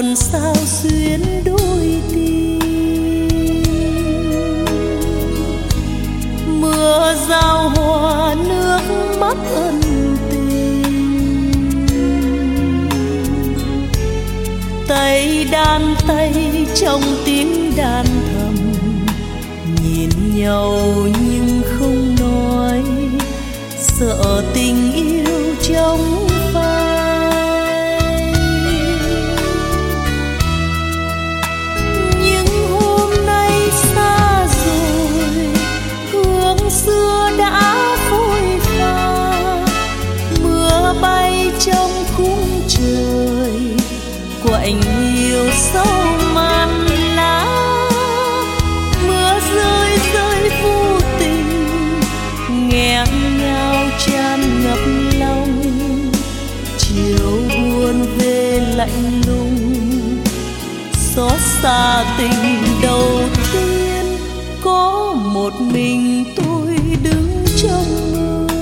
buồn sao xuyến đôi tim. Mưa giao hoa nước mắt ân tình, tay đan tay trong tiếng đàn thầm, nhìn nhau nhưng không nói, sợ tình yêu trong phai. Nhưng hôm nay xa rồi, hương xưa đã phôi pha, mưa bay trong khung trời, quạnh hiu sâu màn lá. Mưa rơi rơi vô tình, nghẹn ngào tràn ngập lòng, chiều buồn về lạnh lùng, xót xa tình đầu tiên. Có một mình tôi đứng trong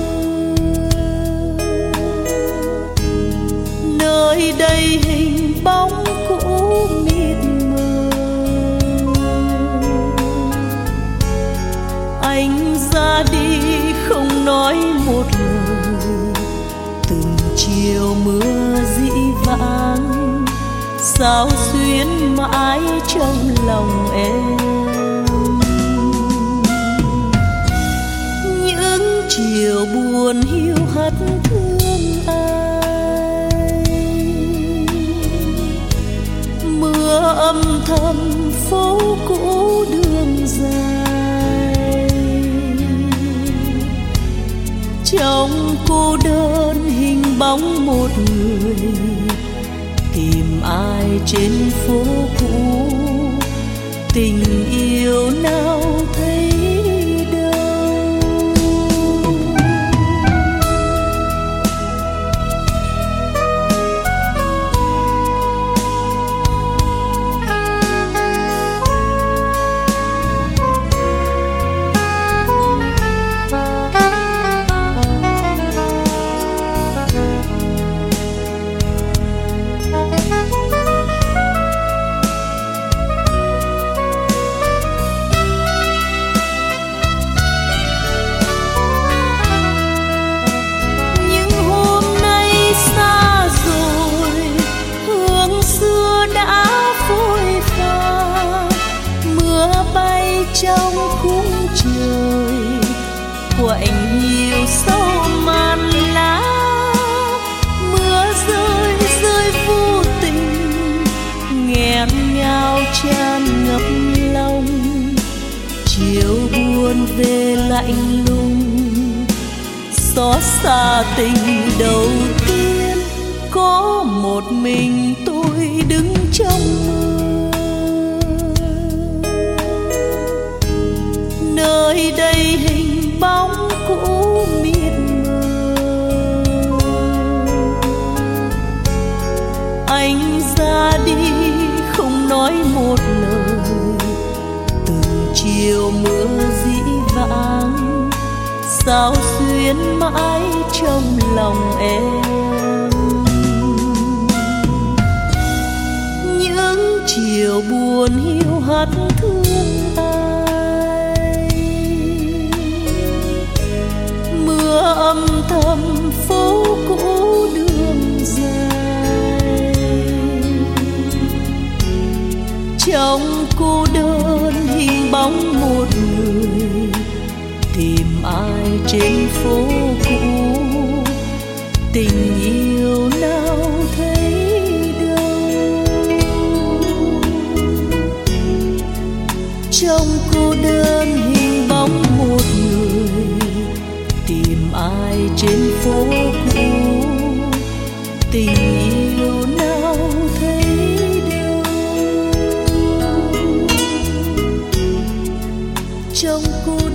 mơ, nơi đây hình bóng cũ mịt mờ. Anh ra đi không nói một lời, từng chiều mưa dĩ vãng, sao xuyến mãi trong lòng em. Những chiều buồn hiu hắt thương ai, mưa âm thầm phố cũ đường dài. Trong cô đơn hình bóng một người, tìm ai trên phố cũ, tình yêu nào thấy đâu. Trong khung trời quạnh hiu sâu màn lá, mưa rơi rơi vô tình, nghẹn ngào tràn ngập lòng, chiều buồn về lạnh lùng, xót xa tình đầu tiên. Có một mình tôi đứng trong mơ, nơi đây hình bóng cũ mịt mờ. Anh ra đi không nói một lời, từng chiều mưa dĩ vãng, sao xuyến mãi trong lòng em. Những chiều buồn hiu hắt thương ai, mưa âm thầm phố cũ đường dài. Trong cô đơn hình bóng một người, tìm ai trên phố cũ, tình yêu nào thấy đâu. Trong cô đơn hình bóng một người, tìm ai trên phố cũ, tình yêu nào thấy đâu. Trong cô